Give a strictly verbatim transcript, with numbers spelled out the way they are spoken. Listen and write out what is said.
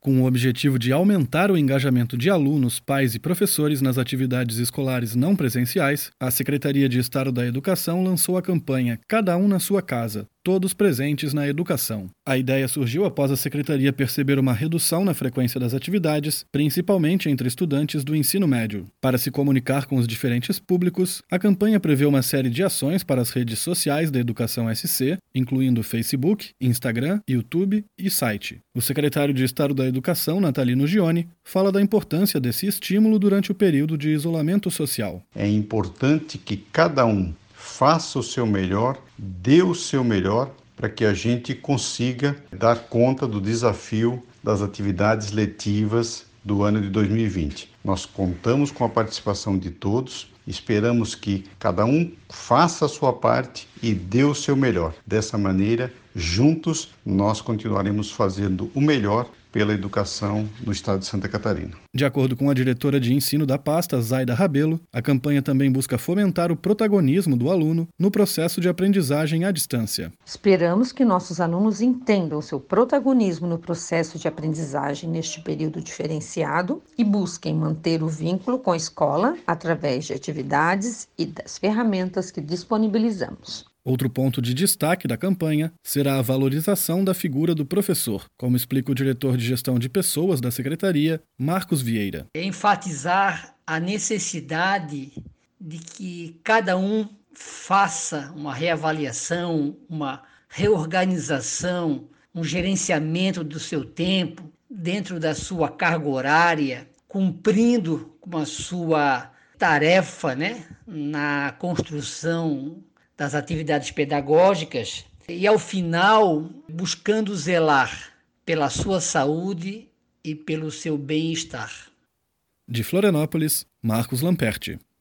Com o objetivo de aumentar o engajamento de alunos, pais e professores nas atividades escolares não presenciais, a Secretaria de Estado da Educação lançou a campanha Cada um na sua casa, todos presentes na educação. A ideia surgiu após a Secretaria perceber uma redução na frequência das atividades, principalmente entre estudantes do ensino médio. Para se comunicar com os diferentes públicos, a campanha prevê uma série de ações para as redes sociais da Educação S C, incluindo Facebook, Instagram, YouTube e site. O secretário de Estado da Educação, Natalino Gioni, fala da importância desse estímulo durante o período de isolamento social. É importante que cada um faça o seu melhor, dê o seu melhor para que a gente consiga dar conta do desafio das atividades letivas do ano de dois mil e vinte. Nós contamos com a participação de todos, esperamos que cada um faça a sua parte e dê o seu melhor. Dessa maneira, juntos, nós continuaremos fazendo o melhor pela educação no estado de Santa Catarina. De acordo com a diretora de ensino da pasta, Zaida Rabelo, a campanha também busca fomentar o protagonismo do aluno no processo de aprendizagem à distância. Esperamos que nossos alunos entendam seu protagonismo no processo de aprendizagem neste período diferenciado e busquem manter o vínculo com a escola através de atividades e das ferramentas que disponibilizamos. Outro ponto de destaque da campanha será a valorização da figura do professor, como explica o diretor de gestão de pessoas da Secretaria, Marcos Vieira. É enfatizar a necessidade de que cada um faça uma reavaliação, uma reorganização, um gerenciamento do seu tempo dentro da sua carga horária, cumprindo com a sua tarefa, né, na construção das atividades pedagógicas e, ao final, buscando zelar pela sua saúde e pelo seu bem-estar. De Florianópolis, Marcos Lamperti.